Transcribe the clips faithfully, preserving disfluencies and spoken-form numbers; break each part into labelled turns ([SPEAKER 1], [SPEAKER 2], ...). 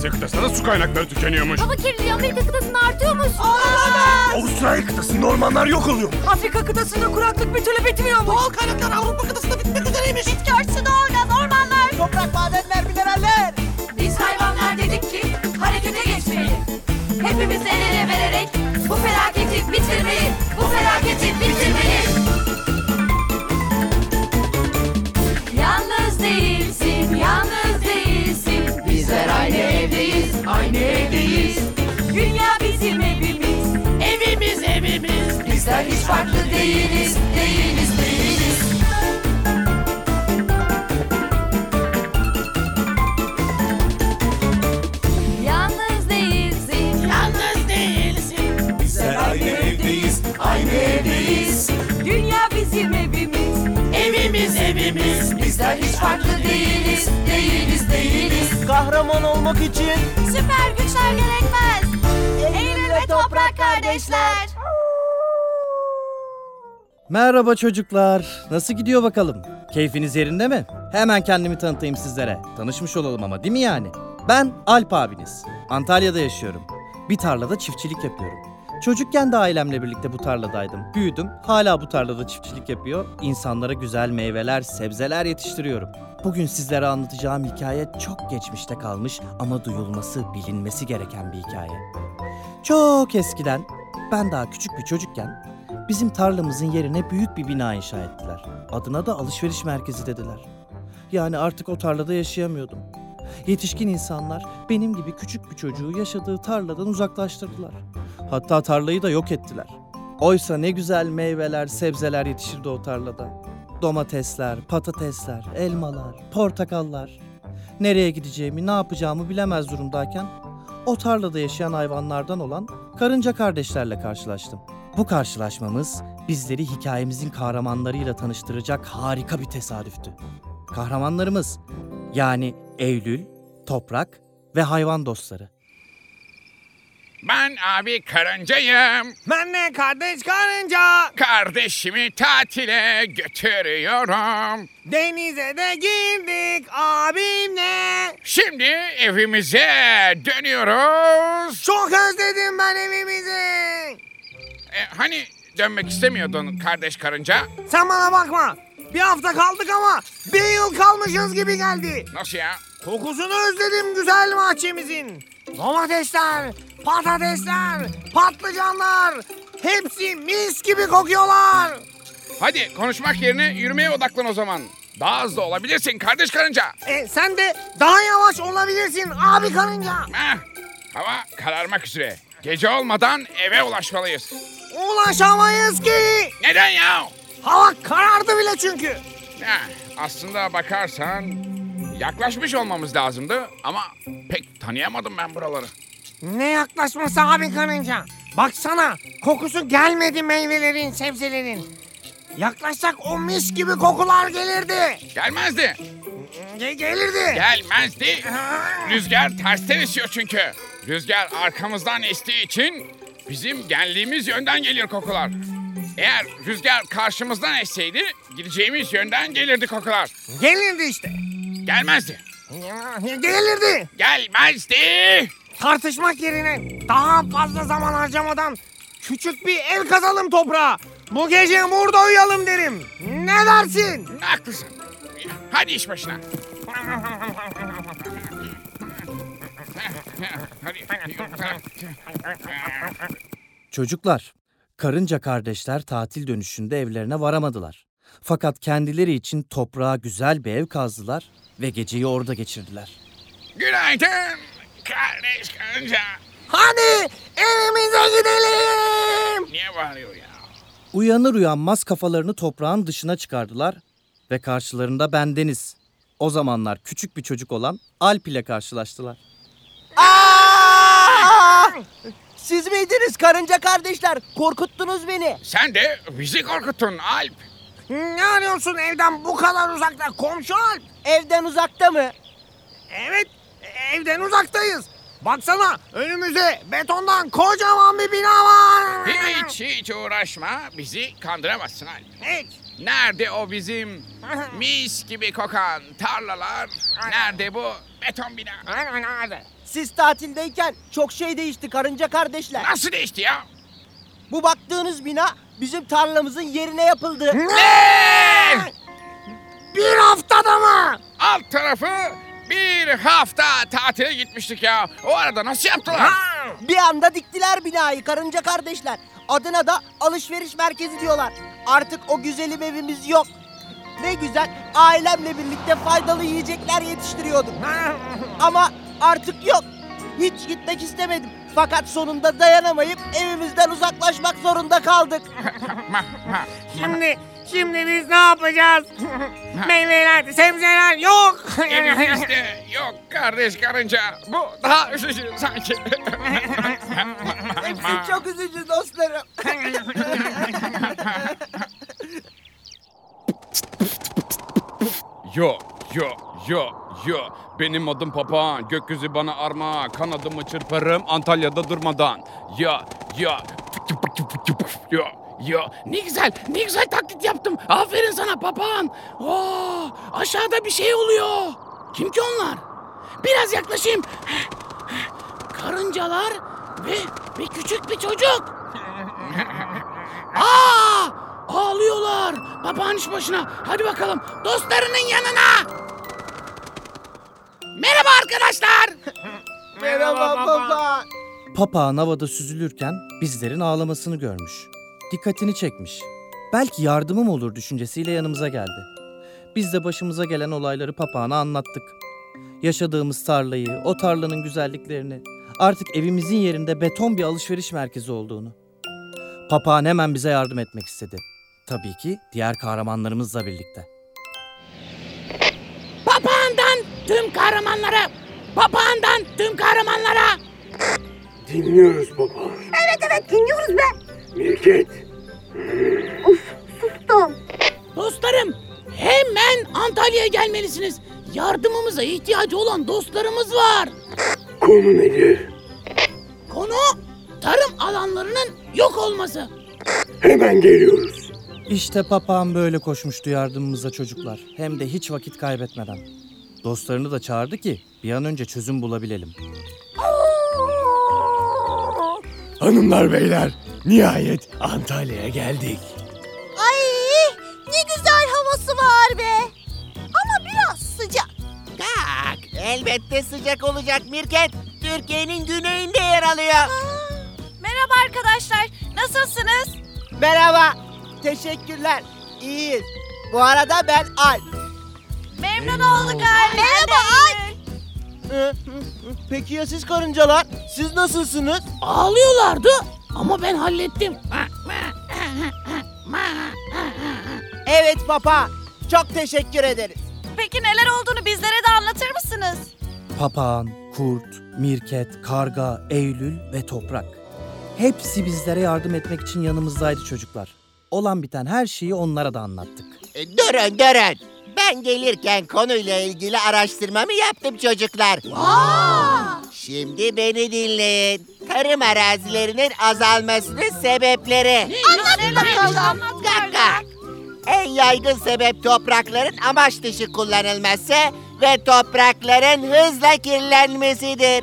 [SPEAKER 1] Asya kıtasında su kaynakları tükeniyormuş.
[SPEAKER 2] Hava kirliliği Amerika kıtasında artıyormuş.
[SPEAKER 3] Olamaz!
[SPEAKER 1] Avustralya kıtasında ormanlar yok oluyor.
[SPEAKER 3] Afrika kıtasında kuraklık bir türlü bitmiyormuş. Doğal kaynaklar Avrupa kıtasında bitmek üzereymiş. Bitki örtüsü doğalgaz, ormanlar. Toprak, madenler, mineraller.
[SPEAKER 4] Biz hayvanlar dedik ki harekete geçmeyelim. Hepimiz el ele vererek bu felaketi bitirmeyi, bu felaketi bitirmeyi. Yalnız değilsin, yalnız değilsin. Bizler aynı evdeyiz, aynı evdeyiz. Dünya bizim evimiz, evimiz evimiz. Bizler hiç farklı değiliz, değiliz, değiliz. Yalnız değilsin, yalnız değilsin.
[SPEAKER 1] Bizler aynı evdeyiz,
[SPEAKER 4] Aynı evdeyiz. Dünya bizim evimiz, evimiz evimiz. Bizler hiç farklı değiliz, değiliz, değiliz.
[SPEAKER 3] Kahraman olmak için
[SPEAKER 2] Süper güçler gerekmez. Eylül ve Toprak kardeşler.
[SPEAKER 5] Merhaba çocuklar. Nasıl gidiyor bakalım? Keyfiniz yerinde mi? Hemen kendimi tanıtayım sizlere. Tanışmış olalım ama, değil mi yani? Ben Alp abiniz. Antalya'da yaşıyorum. Bir tarlada çiftçilik yapıyorum. Çocukken de ailemle birlikte bu tarladaydım. Büyüdüm, hala bu tarlada çiftçilik yapıyor. İnsanlara güzel meyveler, sebzeler yetiştiriyorum. Bugün sizlere anlatacağım hikaye çok geçmişte kalmış ama duyulması, bilinmesi gereken bir hikaye. Çok eskiden, ben daha küçük bir çocukken, bizim tarlamızın yerine büyük bir bina inşa ettiler. Adına da alışveriş merkezi dediler. Yani artık o tarlada yaşayamıyordum. Yetişkin insanlar benim gibi küçük bir çocuğu yaşadığı tarladan uzaklaştırdılar. Hatta tarlayı da yok ettiler. Oysa ne güzel meyveler, sebzeler yetişirdi o tarlada. Domatesler, patatesler, elmalar, portakallar. Nereye gideceğimi, ne yapacağımı bilemez durumdayken o tarlada yaşayan hayvanlardan olan karınca kardeşlerle karşılaştım. Bu karşılaşmamız bizleri hikayemizin kahramanlarıyla tanıştıracak harika bir tesadüftü. Kahramanlarımız yani Eylül, Toprak ve hayvan dostları.
[SPEAKER 6] Ben abi karıncayım.
[SPEAKER 3] ben de kardeş karınca.
[SPEAKER 6] Kardeşimi tatile götürüyorum.
[SPEAKER 3] Denize de girdik abimle.
[SPEAKER 6] Şimdi evimize dönüyoruz.
[SPEAKER 3] Çok özledim ben evimizi.
[SPEAKER 6] E, hani dönmek istemiyordun kardeş karınca?
[SPEAKER 3] Sen bana bakma. Bir hafta kaldık ama bir yıl kalmışız gibi geldi.
[SPEAKER 6] Nasıl ya?
[SPEAKER 3] Kokusunu özledim güzel bahçemizin. Domatesler, patatesler, patlıcanlar. Hepsi mis gibi kokuyorlar.
[SPEAKER 6] Hadi konuşmak yerine yürümeye odaklan o zaman. Daha hızlı olabilirsin kardeş karınca.
[SPEAKER 3] E, sen de daha yavaş olabilirsin abi karınca.
[SPEAKER 6] Heh, hava kararmak üzere. Gece olmadan eve ulaşmalıyız.
[SPEAKER 3] Ulaşamayız ki.
[SPEAKER 6] Neden ya?
[SPEAKER 3] Hava karardı bile çünkü.
[SPEAKER 6] Heh, aslında bakarsan yaklaşmış olmamız lazımdı ama pek tanıyamadım ben buraları.
[SPEAKER 3] Ne yaklaşması abi karınca? Baksana kokusu gelmedi meyvelerin, sebzelerin. Yaklaşsak o mis gibi kokular gelirdi.
[SPEAKER 6] Gelmezdi.
[SPEAKER 3] Ge- gelirdi.
[SPEAKER 6] Gelmezdi. Rüzgar tersten esiyor çünkü. Rüzgar arkamızdan estiği için bizim geldiğimiz yönden geliyor kokular. Eğer rüzgar karşımızdan esseydi gideceğimiz yönden gelirdi kokular.
[SPEAKER 3] Gelirdi işte.
[SPEAKER 6] Gelmezdi.
[SPEAKER 3] Gelirdi.
[SPEAKER 6] Gelmezdi.
[SPEAKER 3] Tartışmak yerine daha fazla zaman harcamadan küçük bir ev kazalım toprağa. Bu gece burada uyuyalım derim. Ne dersin?
[SPEAKER 6] Haklısın. Hadi iş başına.
[SPEAKER 5] Çocuklar, karınca kardeşler tatil dönüşünde evlerine varamadılar. Fakat kendileri için toprağa güzel bir ev kazdılar ve geceyi orada geçirdiler.
[SPEAKER 6] Günaydın kardeş karınca.
[SPEAKER 3] Hadi evimize gidelim.
[SPEAKER 6] Niye bağırıyor ya?
[SPEAKER 5] Uyanır uyanmaz kafalarını toprağın dışına çıkardılar ve karşılarında bendeniz. O zamanlar küçük bir çocuk olan Alp ile karşılaştılar.
[SPEAKER 3] Aa! Siz miydiniz karınca kardeşler? Korkuttunuz beni.
[SPEAKER 6] Sen de bizi korkuttun Alp.
[SPEAKER 3] Ne arıyorsun evden bu kadar uzakta komşu Alp? Evden uzakta mı? Evet, evden uzaktayız. Baksana önümüze betondan kocaman bir bina var.
[SPEAKER 6] Hiç hiç uğraşma, bizi kandıramazsın Alp.
[SPEAKER 3] Hiç.
[SPEAKER 6] Nerede o bizim mis gibi kokan tarlalar? Nerede bu beton bina?
[SPEAKER 3] Nerede? Siz tatildeyken çok şey değişti karınca kardeşler.
[SPEAKER 6] Nasıl değişti ya?
[SPEAKER 3] Bu baktığınız bina bizim tarlamızın yerine yapıldı.
[SPEAKER 6] Ne?
[SPEAKER 3] Bir haftada mı?
[SPEAKER 6] Alt tarafı bir hafta tatile gitmiştik ya. O arada nasıl yaptılar?
[SPEAKER 3] Bir anda diktiler binayı karınca kardeşler. Adına da alışveriş merkezi diyorlar. Artık o güzelim evimiz yok. Ne güzel ailemle birlikte faydalı yiyecekler yetiştiriyordum. Ama artık yok. Hiç gitmek istemedim. Fakat sonunda dayanamayıp evimizden uzaklaşmak zorunda kaldık.
[SPEAKER 7] Şimdi, şimdi biz ne yapacağız? Meyveler, sebzeler yok.
[SPEAKER 6] Elimizde yok kardeş karınca. Bu daha üzücü sanki.
[SPEAKER 3] Hepsi çok üzücü dostlarım.
[SPEAKER 6] Yo yo yo yo. Benim adım Papağan. Gökyüzü bana armağan. Kanadımı çırparım Antalya'da durmadan. Ya ya. Yo yo.
[SPEAKER 8] Ne güzel, ne güzel taklit yaptım. Aferin sana papağan. Oo, aşağıda bir şey oluyor. Kim ki onlar? Biraz yaklaşayım. Karıncalar ve, ve küçük bir çocuk. Aa, ağlıyorlar. Papağan iş başına. Hadi bakalım dostlarının yanına. Merhaba arkadaşlar.
[SPEAKER 3] Merhaba baba.
[SPEAKER 5] Papağan havada süzülürken bizlerin ağlamasını görmüş. Dikkatini çekmiş. Belki yardımım olur düşüncesiyle yanımıza geldi. Biz de başımıza gelen olayları papağana anlattık. Yaşadığımız tarlayı, o tarlanın güzelliklerini, artık evimizin yerinde beton bir alışveriş merkezi olduğunu. Papağan hemen bize yardım etmek istedi. Tabii ki diğer kahramanlarımızla birlikte.
[SPEAKER 8] Papağandan tüm kahramanlara. Papağandan tüm kahramanlara.
[SPEAKER 1] Dinliyoruz baba.
[SPEAKER 2] Evet evet dinliyoruz be.
[SPEAKER 1] Mirket.
[SPEAKER 2] Sustum.
[SPEAKER 8] Dostlarım, hemen Antalya'ya gelmelisiniz. Yardımımıza ihtiyacı olan dostlarımız var.
[SPEAKER 1] Konu nedir?
[SPEAKER 8] Konu tarım alanlarının yok olması.
[SPEAKER 1] Hemen geliyoruz.
[SPEAKER 5] İşte papağan böyle koşmuştu yardımımıza çocuklar. Hem de hiç vakit kaybetmeden. Dostlarını da çağırdı ki bir an önce çözüm bulabilelim.
[SPEAKER 1] Hanımlar beyler, nihayet Antalya'ya geldik.
[SPEAKER 2] Ay ne güzel havası var be. Ama biraz sıcak.
[SPEAKER 3] Tak, elbette sıcak olacak Mirket. Türkiye'nin güneyinde yer alıyor.
[SPEAKER 2] Merhaba arkadaşlar. Nasılsınız?
[SPEAKER 3] Merhaba. Teşekkürler. İyiyiz. Bu arada ben Alp.
[SPEAKER 2] Memnun olduk abi. Merhaba Alp.
[SPEAKER 3] Hı, hı, hı. Peki ya siz karıncalar? Siz nasılsınız?
[SPEAKER 8] Ağlıyorlardı ama ben hallettim.
[SPEAKER 3] Evet papa. Çok teşekkür ederiz.
[SPEAKER 2] Peki neler olduğunu bizlere de anlatır mısınız?
[SPEAKER 5] Papağan, kurt, mirket, karga, Eylül ve toprak. Hepsi bizlere yardım etmek için yanımızdaydı çocuklar. Olan biten her şeyi onlara da anlattık.
[SPEAKER 9] E, Durun durun. Ben gelirken konuyla ilgili araştırmamı yaptım çocuklar. Şimdi beni dinleyin. Tarım arazilerinin azalmasının sebepleri.
[SPEAKER 2] Anlat bakalım.
[SPEAKER 9] Kaka. En yaygın sebep toprakların amaç dışı kullanılması ve toprakların hızla kirlenmesidir.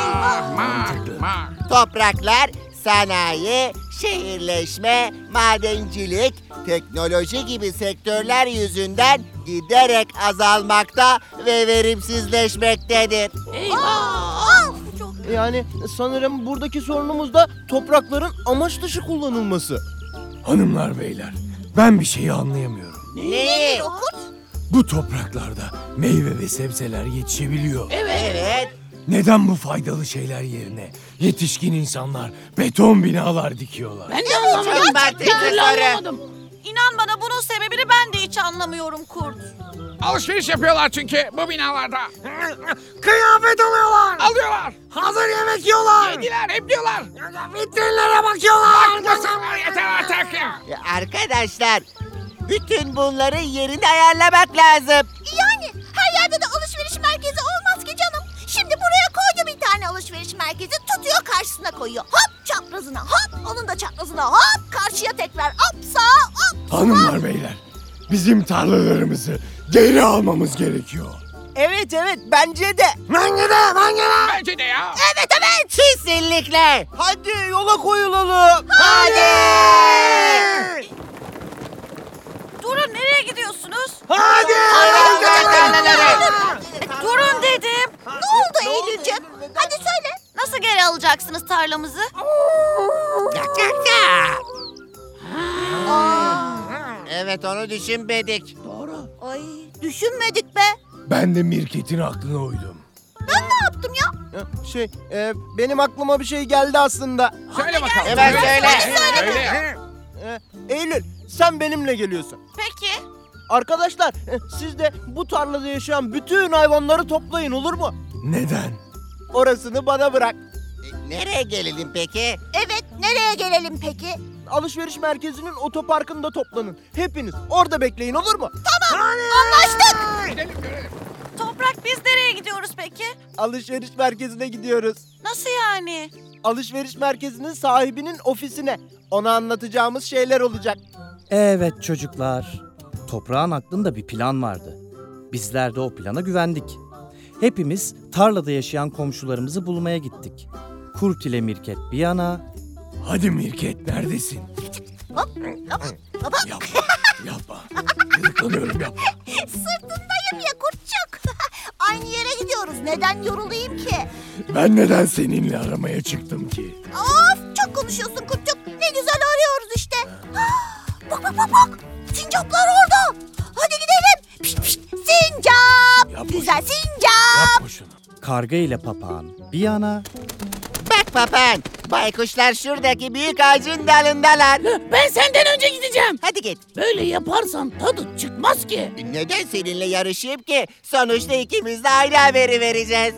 [SPEAKER 9] Topraklar sanayi, şehirleşme, madencilik, teknoloji gibi sektörler yüzünden giderek azalmakta ve verimsizleşmektedir.
[SPEAKER 8] Eyvah!
[SPEAKER 3] Yani sanırım buradaki sorunumuz da toprakların amaç dışı kullanılması.
[SPEAKER 1] Hanımlar beyler, ben bir şeyi anlayamıyorum.
[SPEAKER 9] Ne?
[SPEAKER 1] Bu topraklarda meyve ve sebzeler yetişebiliyor.
[SPEAKER 9] Evet.
[SPEAKER 1] Neden bu faydalı şeyler yerine yetişkin insanlar beton binalar dikiyorlar?
[SPEAKER 8] Ben de anlamadım.
[SPEAKER 9] Çok mantıklı
[SPEAKER 8] Bir türlü
[SPEAKER 9] soru.
[SPEAKER 8] anlamadım.
[SPEAKER 2] İnan bana bunun sebebini ben de hiç anlamıyorum kurt.
[SPEAKER 6] Alışveriş yapıyorlar çünkü bu binalarda.
[SPEAKER 3] Kıyafet alıyorlar.
[SPEAKER 6] Alıyorlar.
[SPEAKER 3] Hazır yemek yiyorlar.
[SPEAKER 6] Yediler, hep diyorlar.
[SPEAKER 3] Vitrinlere bakıyorlar.
[SPEAKER 6] Bakmasın yeter artık ya.
[SPEAKER 9] Ya arkadaşlar, bütün bunların yerini ayarlamak lazım.
[SPEAKER 2] Yani her yerde de alışveriş merkezi olmaz ki canım. Şimdi buraya koydu bir tane alışveriş merkezi, tutuyor karşısına koyuyor. Hop çaprazına, hop onun da çaprazına, hop karşıya tekrar, hop sağa, hop.
[SPEAKER 1] Hanımlar beyler, bizim tarlalarımızı geri almamız gerekiyor.
[SPEAKER 9] Evet evet bence de.
[SPEAKER 3] Bence de, bence de.
[SPEAKER 6] Bence de ya.
[SPEAKER 9] Evet evet. Kesinlikle. Hadi yola koyulalım.
[SPEAKER 2] Hadi. Durun, nereye gidiyorsunuz?
[SPEAKER 3] Hadi.
[SPEAKER 2] Durun dedim. Ne oldu Eylülcüğüm? Hadi söyle. Nasıl geri alacaksınız tarlamızı?
[SPEAKER 9] Evet onu düşünmedik.
[SPEAKER 2] Ay, düşünmedik be.
[SPEAKER 1] Ben de Mirket'in aklına uydum.
[SPEAKER 2] Ben ne yaptım ya?
[SPEAKER 9] Şey e, benim aklıma bir şey geldi aslında.
[SPEAKER 6] Söyle bakalım.
[SPEAKER 9] Evet söyle.
[SPEAKER 6] Söyle ya.
[SPEAKER 9] E, Eylül sen benimle geliyorsun.
[SPEAKER 2] Peki.
[SPEAKER 9] Arkadaşlar e, siz de bu tarlada yaşayan bütün hayvanları toplayın olur mu?
[SPEAKER 1] Neden?
[SPEAKER 9] Orasını bana bırak. nereye gelelim peki?
[SPEAKER 2] Evet, nereye gelelim peki?
[SPEAKER 9] Alışveriş merkezinin otoparkında toplanın. Hepiniz orada bekleyin olur mu?
[SPEAKER 2] Anlaştık.
[SPEAKER 6] Gidelim görelim.
[SPEAKER 2] Toprak, biz nereye gidiyoruz peki?
[SPEAKER 9] Alışveriş merkezine gidiyoruz.
[SPEAKER 2] Nasıl yani?
[SPEAKER 9] Alışveriş merkezinin sahibinin ofisine. Ona anlatacağımız şeyler olacak.
[SPEAKER 5] Evet çocuklar. Toprağın aklında bir plan vardı. Bizler de o plana güvendik. Hepimiz tarlada yaşayan komşularımızı bulmaya gittik. Kurt ile Mirket bir yana...
[SPEAKER 1] Hadi Mirket, neredesin?
[SPEAKER 2] Hop, hop, hop.
[SPEAKER 1] Yapma, yapma. Gıdıklanıyorum, yapma.
[SPEAKER 2] Sırtındayım ya kurtçuk. Aynı yere gidiyoruz. Neden yorulayım ki?
[SPEAKER 1] Ben neden seninle aramaya çıktım ki?
[SPEAKER 2] Of, çok konuşuyorsun kurtçuk. Ne güzel arıyoruz işte. Ah, bak bak bak bak. Sincaplar orada. Hadi gidelim. Pişt pişt. Sincap.
[SPEAKER 1] Yapma
[SPEAKER 2] Güzel
[SPEAKER 1] şunu.
[SPEAKER 2] sincap.
[SPEAKER 1] Yapma şunu.
[SPEAKER 5] Karga ile papağan bir yana...
[SPEAKER 9] Bak papan, baykuşlar şuradaki büyük ağacın dalındalar.
[SPEAKER 8] Ben senden önce gideceğim.
[SPEAKER 9] Hadi git.
[SPEAKER 8] Böyle yaparsan tadı çıkmaz ki.
[SPEAKER 9] Neden seninle yarışayım ki? Sonuçta ikimiz de aynı haberi vereceğiz.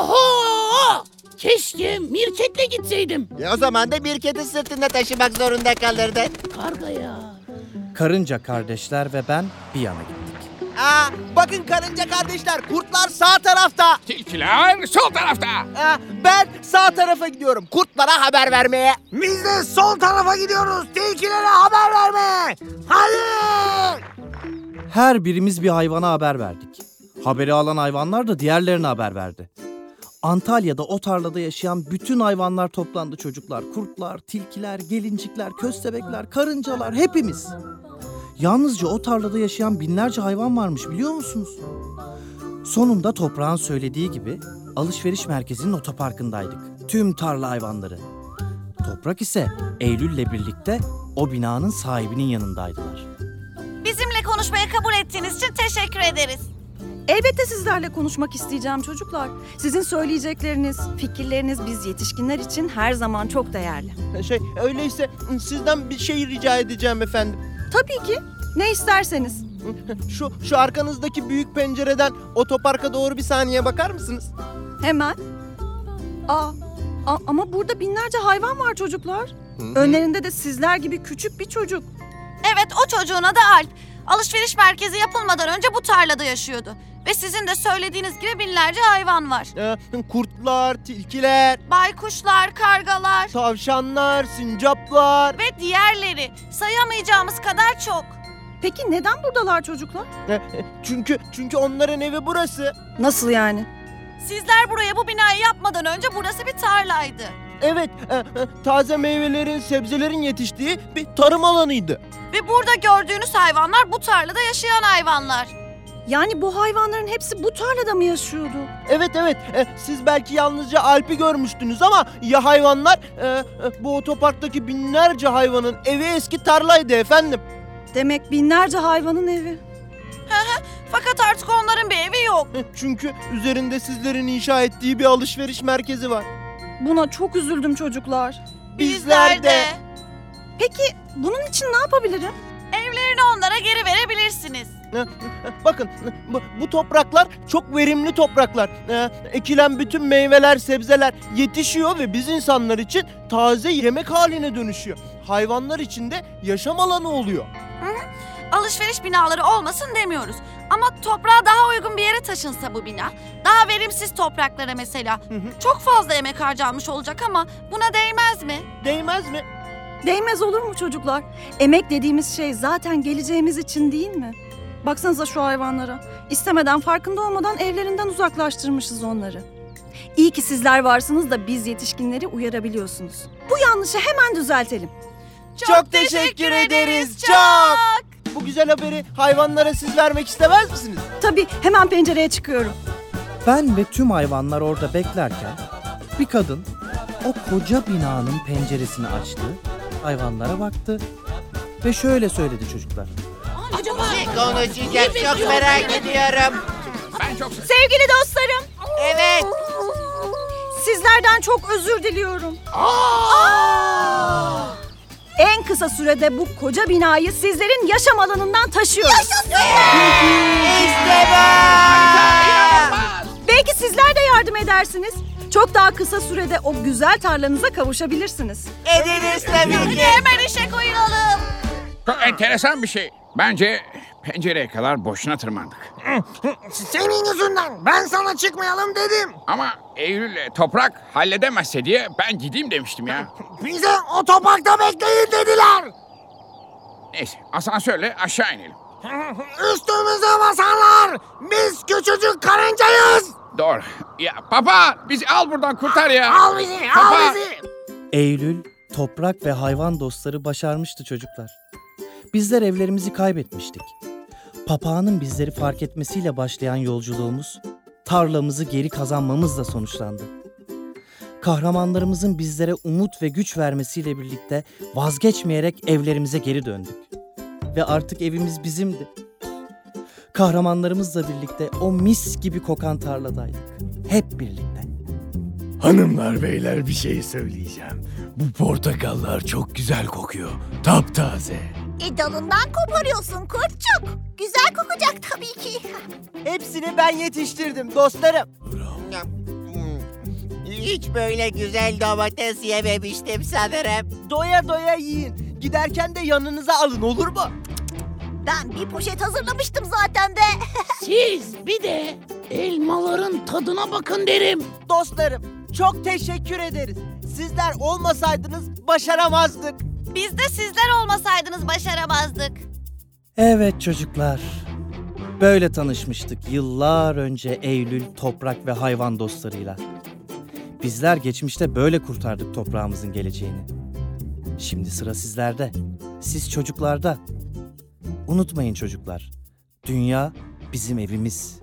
[SPEAKER 8] Oho! Keşke Mirket'le gitseydim.
[SPEAKER 9] E o zaman da bir kedi sırtında taşımak zorunda kalırdı.
[SPEAKER 8] Karga ya.
[SPEAKER 5] Karınca kardeşler ve ben bir yana gittik.
[SPEAKER 9] Aa, bakın karınca kardeşler, kurtlar sağ tarafta.
[SPEAKER 6] Tilkiler sol tarafta.
[SPEAKER 9] Aa, ben sağ tarafa gidiyorum, kurtlara haber vermeye.
[SPEAKER 3] Biz de sol tarafa gidiyoruz. Tilkilere haber verme. Hadi.
[SPEAKER 5] Her birimiz bir hayvana haber verdik. Haberi alan hayvanlar da diğerlerine haber verdi. Antalya'da o tarlada yaşayan bütün hayvanlar toplandı çocuklar. Kurtlar, tilkiler, gelincikler, köstebekler, karıncalar hepimiz. Yalnızca o tarlada yaşayan binlerce hayvan varmış biliyor musunuz? Sonunda toprağın söylediği gibi alışveriş merkezinin otoparkındaydık. Tüm tarla hayvanları. Toprak ise Eylül'le birlikte o binanın sahibinin yanındaydılar.
[SPEAKER 2] Bizimle konuşmaya kabul ettiğiniz için teşekkür ederiz.
[SPEAKER 10] Elbette sizlerle konuşmak isteyeceğim çocuklar. Sizin söyleyecekleriniz, fikirleriniz biz yetişkinler için her zaman çok değerli.
[SPEAKER 9] Şey, öyleyse sizden bir şey rica edeceğim efendim.
[SPEAKER 10] Tabii ki. Ne isterseniz.
[SPEAKER 9] Şu şu arkanızdaki büyük pencereden otoparka doğru bir saniye bakar mısınız?
[SPEAKER 10] Hemen. Aa, a- ama burada binlerce hayvan var çocuklar. Önlerinde de sizler gibi küçük bir çocuk.
[SPEAKER 2] Evet, o çocuğun adı Alp. Alışveriş merkezi yapılmadan önce bu tarlada yaşıyordu. Ve sizin de söylediğiniz gibi binlerce hayvan var.
[SPEAKER 9] Ee, kurtlar, tilkiler,
[SPEAKER 2] Baykuşlar, kargalar
[SPEAKER 9] tavşanlar, sincaplar.
[SPEAKER 2] ve diğerleri. Sayamayacağımız kadar çok.
[SPEAKER 10] Peki neden buradalar çocuklar?
[SPEAKER 9] Ee, Çünkü çünkü onların evi burası.
[SPEAKER 10] Nasıl yani?
[SPEAKER 2] Sizler buraya bu binayı yapmadan önce burası bir tarlaydı.
[SPEAKER 9] Evet, e, e, taze meyvelerin, sebzelerin yetiştiği bir tarım alanıydı.
[SPEAKER 2] Ve burada gördüğünüz hayvanlar bu tarlada yaşayan hayvanlar.
[SPEAKER 10] Yani bu hayvanların hepsi bu tarlada mı yaşıyordu?
[SPEAKER 9] Evet evet, e, siz belki yalnızca Alp'i görmüştünüz ama ya hayvanlar, e, e, bu otoparktaki binlerce hayvanın evi eski tarlaydı efendim.
[SPEAKER 10] Demek binlerce hayvanın evi.
[SPEAKER 2] Fakat artık onların bir evi yok.
[SPEAKER 9] E, Çünkü üzerinde sizlerin inşa ettiği bir alışveriş merkezi var.
[SPEAKER 10] Buna çok üzüldüm çocuklar.
[SPEAKER 9] Bizler de.
[SPEAKER 10] Peki bunun için ne yapabilirim?
[SPEAKER 2] Evlerini onlara geri verebilirsiniz.
[SPEAKER 9] E, e, Bakın bu, bu topraklar çok verimli topraklar. E, Ekilen bütün meyveler, sebzeler yetişiyor ve biz insanlar için taze yemek haline dönüşüyor. Hayvanlar için de yaşam alanı oluyor.
[SPEAKER 2] Alışveriş binaları olmasın demiyoruz. Ama toprağa daha uygun bir yere taşınsa bu bina, daha verimsiz topraklara mesela,
[SPEAKER 9] hı.
[SPEAKER 2] çok fazla emek harcanmış olacak ama buna değmez mi?
[SPEAKER 9] Değmez mi?
[SPEAKER 10] Değmez olur mu çocuklar? Emek dediğimiz şey zaten geleceğimiz için değil mi? Baksanıza şu hayvanlara. İstemeden, farkında olmadan evlerinden uzaklaştırmışız onları. İyi ki sizler varsınız da biz yetişkinleri uyarabiliyorsunuz. Bu yanlışı hemen düzeltelim.
[SPEAKER 9] Çok, teşekkür ederiz. Çok. Bu güzel haberi hayvanlara siz vermek istemez misiniz?
[SPEAKER 10] Tabii, hemen pencereye çıkıyorum.
[SPEAKER 5] Ben ve tüm hayvanlar orada beklerken bir kadın o koca binanın penceresini açtı, hayvanlara baktı ve şöyle söyledi çocuklar.
[SPEAKER 8] Acaba
[SPEAKER 11] Konuşacak, çok merak ediyorum.
[SPEAKER 6] Ben çok...
[SPEAKER 10] Sevgili dostlarım,
[SPEAKER 11] Evet.
[SPEAKER 10] sizlerden çok özür diliyorum. En kısa sürede bu koca binayı sizlerin yaşam alanından taşıyoruz.
[SPEAKER 11] İşte bu.
[SPEAKER 10] Belki sizler de yardım edersiniz. Çok daha kısa sürede o güzel tarlanıza kavuşabilirsiniz.
[SPEAKER 11] Ediniz tabii ki.
[SPEAKER 2] Hemen işe koyulalım.
[SPEAKER 6] Çok enteresan bir şey. Bence pencereye kadar boşuna tırmandık.
[SPEAKER 3] Senin yüzünden ben sana çıkmayalım dedim.
[SPEAKER 6] Ama Eylül'le Toprak halledemezse diye ben gideyim demiştim ya.
[SPEAKER 3] Bize otoparkta bekleyin dediler.
[SPEAKER 6] Neyse asansörle aşağı inelim.
[SPEAKER 3] Üstümüze basarlar. Biz küçücük karıncayız.
[SPEAKER 6] Doğru. Ya baba bizi al buradan kurtar ya.
[SPEAKER 3] Al bizi,
[SPEAKER 6] Baba.
[SPEAKER 3] al bizi.
[SPEAKER 5] Eylül, toprak ve hayvan dostları başarmıştı çocuklar. Bizler evlerimizi kaybetmiştik. Papağanın bizleri fark etmesiyle başlayan yolculuğumuz, tarlamızı geri kazanmamızla sonuçlandı. Kahramanlarımızın bizlere umut ve güç vermesiyle birlikte vazgeçmeyerek evlerimize geri döndük. Ve artık evimiz bizimdi. Kahramanlarımızla birlikte o mis gibi kokan tarladaydık. Hep birlikte.
[SPEAKER 1] Hanımlar beyler bir şey söyleyeceğim. Bu portakallar çok güzel kokuyor. Taptaze.
[SPEAKER 2] E dalından koparıyorsun kurtçuk. Güzel kokacak tabii ki.
[SPEAKER 9] Hepsini ben yetiştirdim dostlarım.
[SPEAKER 11] Hiç böyle güzel domates yememiştim sanırım.
[SPEAKER 9] Doya doya yiyin. Giderken de yanınıza alın, olur mu?
[SPEAKER 2] Ben bir poşet hazırlamıştım zaten de.
[SPEAKER 8] siz bir de elmaların tadına bakın derim.
[SPEAKER 9] Dostlarım, çok teşekkür ederiz. Sizler olmasaydınız başaramazdık.
[SPEAKER 2] Biz de sizler olmasaydınız başaramazdık.
[SPEAKER 5] Evet çocuklar. Böyle tanışmıştık yıllar önce Eylül, toprak ve hayvan dostlarıyla. Bizler geçmişte böyle kurtardık toprağımızın geleceğini. Şimdi sıra sizlerde. Siz çocuklarda. Unutmayın çocuklar. Dünya bizim evimiz.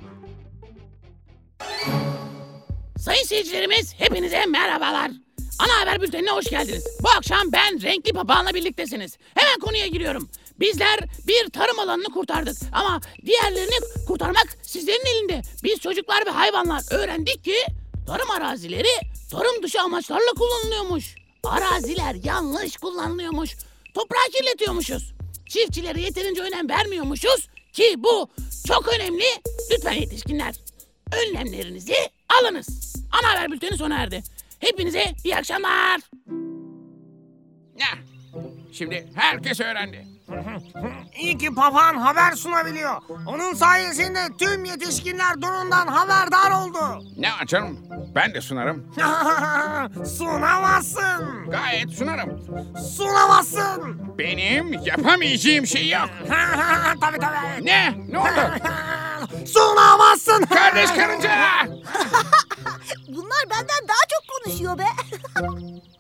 [SPEAKER 8] Sayın seyircilerimiz hepinize merhabalar. Ana haber bültenine hoş geldiniz. Bu akşam ben Renkli Papağan'la birliktesiniz. Hemen konuya giriyorum. Bizler bir tarım alanını kurtardık ama diğerlerini kurtarmak sizlerin elinde. Biz çocuklar ve hayvanlar öğrendik ki tarım arazileri tarım dışı amaçlarla kullanılıyormuş. Araziler yanlış kullanılıyormuş. Toprağı kirletiyormuşuz. Çiftçilere yeterince önem vermiyormuşuz ki bu çok önemli. Lütfen yetişkinler önlemlerinizi alınız. Ana haber bülteni sona erdi. Hepinize iyi akşamlar.
[SPEAKER 6] Ya, şimdi herkes öğrendi.
[SPEAKER 3] İyi ki papağan haber sunabiliyor. Onun sayesinde tüm yetişkinler durumdan haberdar oldu.
[SPEAKER 6] Ne var canım? Ben de sunarım.
[SPEAKER 3] Sunamazsın.
[SPEAKER 6] Gayet sunarım.
[SPEAKER 3] Sunamazsın.
[SPEAKER 6] Benim yapamayacağım şey yok.
[SPEAKER 3] Tabii tabii.
[SPEAKER 6] Ne? Ne oldu?
[SPEAKER 3] Sunamazsın.
[SPEAKER 6] Kardeş karınca!
[SPEAKER 2] Bunlar benden daha çok konuşuyor be.